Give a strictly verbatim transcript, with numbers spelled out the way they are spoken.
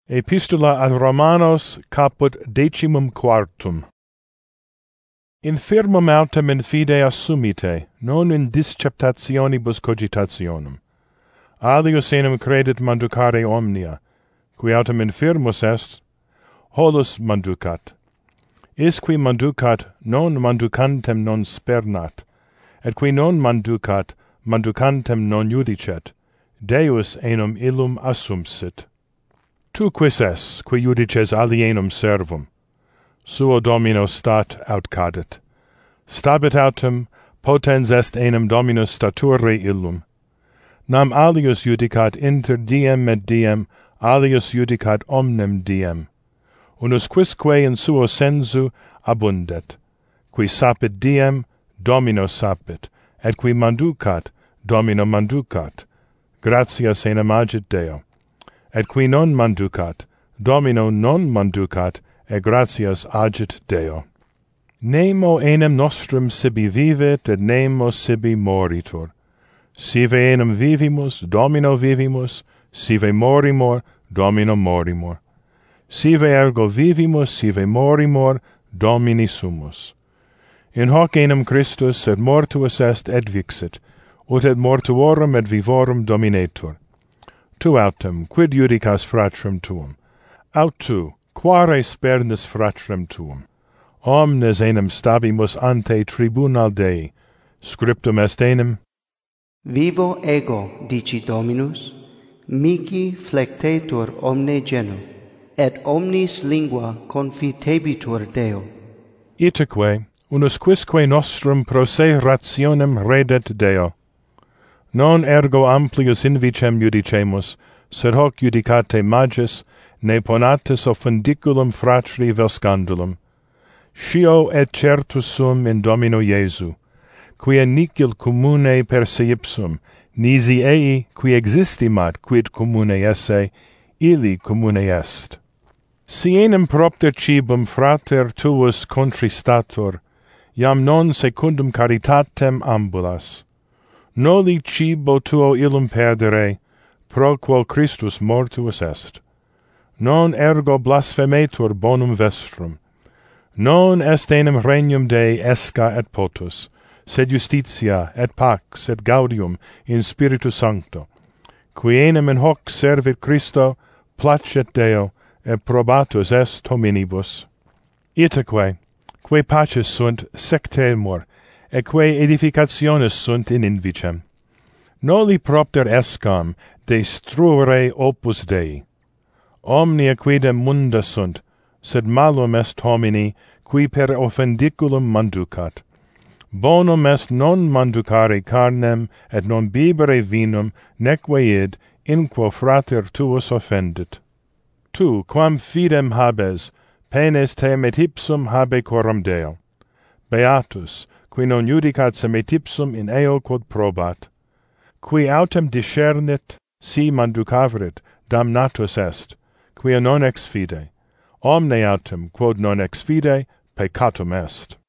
Epistola ad Romanos caput decimum quartum. Infirmum autem in fide assumite, non in disceptationibus cogitationem. Alius enim credit manducare omnia, qui autem infirmus est, holus manducat. Isqui manducat, non manducantem non spernat, et qui non manducat, manducantem non judicet, Deus enum illum assumsit. Tu quis es, qui judices alienum servum? Suo Domino stat aut cadet. Stabit autem, potens est enim Dominus stature illum. Nam alius judicat inter diem et diem, alius judicat omnem diem. Unus quisque in suo sensu abundet. Qui sapit diem, Domino sapit, et qui manducat, Domino manducat. Gratias enim agit Deo. Et qui non manducat, Domino non manducat, et gratias agit Deo. Nemo enim nostrum sibi vivit, et nemo sibi moritur. Sive enim vivimus, Domino vivimus, sive morimur, Domino morimur. Sive ergo vivimus, sive morimur, Domini sumus. In hoc enim Christus et mortuus est et vixit, ut et mortuorum et vivorum dominetur. Tu autem, quid judicas fratrem tuum? Aut tu, quare spernus fratrem tuum? Omnes enim stabimus ante tribunal Dei. Scriptum est enim. Vivo ego, dici Dominus, mihi flectetur omne genum, et omnis lingua confitebitur Deo. Itaque, unus quisque nostrum pro se rationem redet Deo. Non ergo amplius invicem judicemus, sed hoc judicate magis, ne ponatis offundiculum fratri vel scandulum. Scio et certus sum in Domino Iesu, quia nicil commune per se ipsum, nisi ei qui existimat quid commune esse, illi commune est. Si enim propter cibum frater tuus contristatur, iam non secundum caritatem ambulas. Noli cibo tuo illum perdere, pro quo Christus mortuus est. Non ergo blasphemetur bonum vestrum. Non est enim regnum Dei esca et potus, sed justitia, et pax, et gaudium in Spiritu Sancto, qui enim in hoc servit Christo, placet Deo, et probatus est hominibus. Itaque, quae paces sunt sectemur, et quae edificationes sunt in invicem. Noli propter escam destruere opus Dei. Omnia quidem munda sunt, sed malum est homini, qui per offendiculum manducat. Bonum est non manducare carnem, et non bibere vinum, neque id, in quo frater tuus offendit. Tu, quam fidem habes, penes tem et ipsum habe coram Deo. Beatus, qui non judicat sem et ipsum in eo quod probat. Qui autem discernit, si manducavrit, damnatus est, quia non ex fide. Omne autem, quod non ex fide, peccatum est.